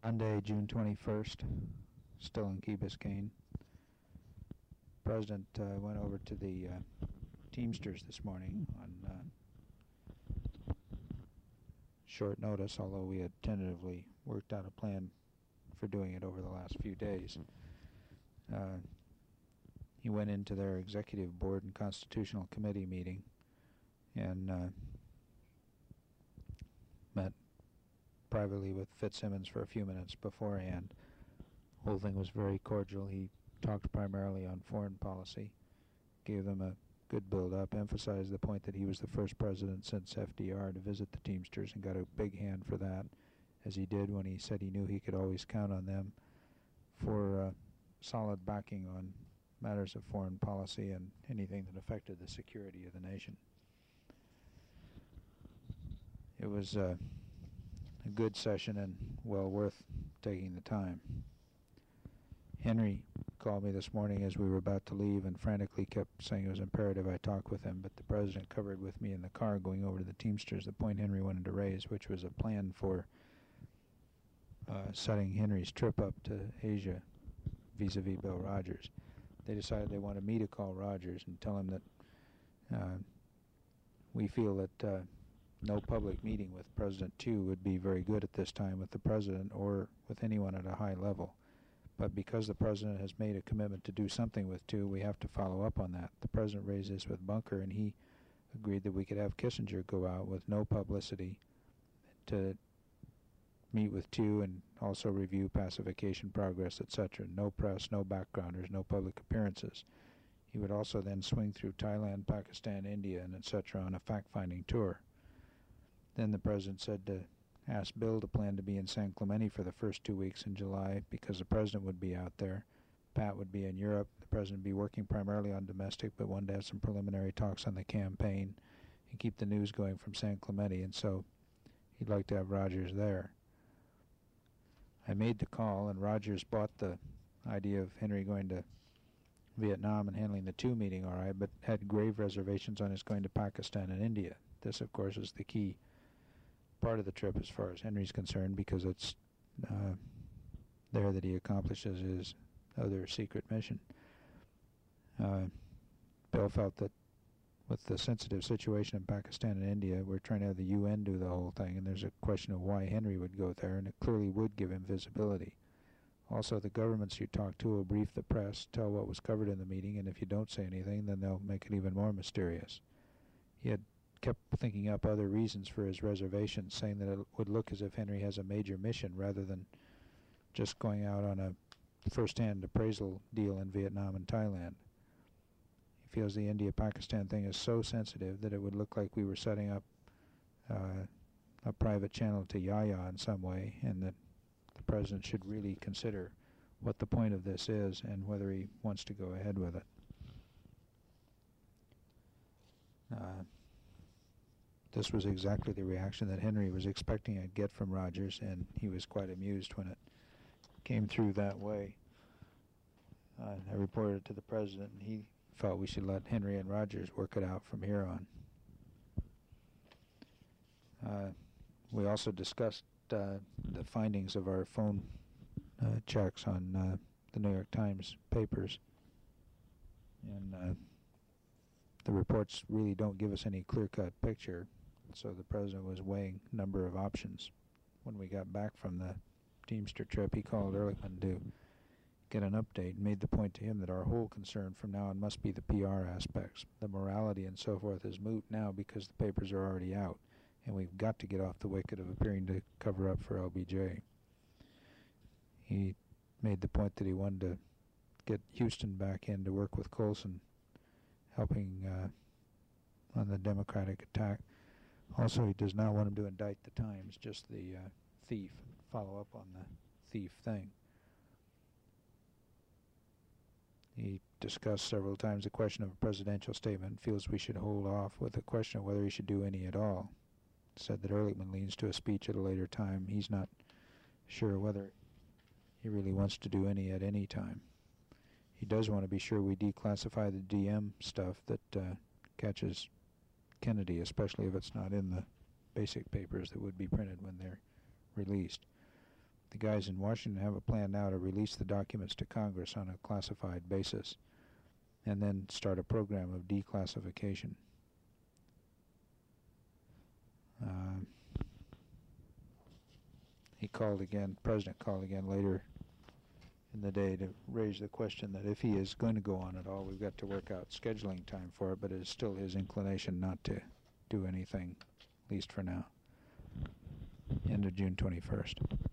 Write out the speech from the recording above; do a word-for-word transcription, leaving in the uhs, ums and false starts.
Monday, June twenty-first, still in Key Biscayne. President uh, went over to the uh, Teamsters this morning on uh, short notice, although we had tentatively worked out a plan for doing it over the last few days. Uh, he went into their executive board and constitutional committee meeting and uh, met privately with Fitzsimmons for a few minutes beforehand. The whole thing was very cordial. He talked primarily on foreign policy, gave them a good build-up, emphasized the point that he was the first president since F D R to visit the Teamsters, and got a big hand for that, as he did when he said he knew he could always count on them for uh, solid backing on matters of foreign policy and anything that affected the security of the nation. It was uh, a good session and well worth taking the time. Henry called me this morning as we were about to leave and frantically kept saying it was imperative I talk with him, but the President covered with me in the car going over to the Teamsters the point Henry wanted to raise, which was a plan for uh, setting Henry's trip up to Asia vis-a-vis Bill Rogers. They decided they wanted me to call Rogers and tell him that uh, we feel that uh, no public meeting with President Tu would be very good at this time with the President or with anyone at a high level. But because the President has made a commitment to do something with Tu, we have to follow up on that. The President raised this with Bunker, and he agreed that we could have Kissinger go out with no publicity to meet with Tu and also review pacification progress, et cetera. No press, no backgrounders, no public appearances. He would also then swing through Thailand, Pakistan, India, and et cetera on a fact-finding tour. Then the President said to ask Bill to plan to be in San Clemente for the first two weeks in July because the President would be out there. Pat would be in Europe. The President would be working primarily on domestic, but wanted to have some preliminary talks on the campaign and keep the news going from San Clemente, and so he'd like to have Rogers there. I made the call, and Rogers bought the idea of Henry going to Vietnam and handling the two meeting all right, but had grave reservations on his going to Pakistan and India. This, of course, is the key part of the trip as far as Henry's concerned, because it's uh, there that he accomplishes his other secret mission. Uh, Bill felt that with the sensitive situation in Pakistan and India, we're trying to have the U N do the whole thing, and there's a question of why Henry would go there, and it clearly would give him visibility. Also, the governments you talk to will brief the press, tell what was covered in the meeting, and if you don't say anything, then they'll make it even more mysterious. He had kept thinking up other reasons for his reservations, saying that it would look as if Henry has a major mission rather than just going out on a first-hand appraisal deal in Vietnam and Thailand. He feels the India-Pakistan thing is so sensitive that it would look like we were setting up uh, a private channel to Yahya in some way, and that the President should really consider what the point of this is and whether he wants to go ahead with it. Uh, This was exactly the reaction that Henry was expecting I'd get from Rogers, and he was quite amused when it came through that way. Uh, I reported it to the President, and he felt we should let Henry and Rogers work it out from here on. Uh, we also discussed uh, the findings of our phone uh, checks on uh, the New York Times papers, and uh, the reports really don't give us any clear-cut picture. So the President was weighing a number of options. When we got back from the Teamster trip, he called Ehrlichman to get an update and made the point to him that our whole concern from now on must be the P R aspects. The morality and so forth is moot now because the papers are already out, and we've got to get off the wicket of appearing to cover up for L B J. He made the point that he wanted to get Houston back in to work with Colson, helping uh, on the Democratic attack. Also, he does not want him to indict the Times, just the uh, thief, follow up on the thief thing. He discussed several times the question of a presidential statement, feels we should hold off with the question of whether he should do any at all. Said that Ehrlichman leans to a speech at a later time. He's not sure whether he really wants to do any at any time. He does want to be sure we declassify the D M stuff that uh, catches Kennedy, especially if it's not in the basic papers that would be printed when they're released. The guys in Washington have a plan now to release the documents to Congress on a classified basis and then start a program of declassification. Uh, he called again, President called again later in the day to raise the question that if he is going to go on at all, we've got to work out scheduling time for it, but it is still his inclination not to do anything, at least for now. End of June twenty-first.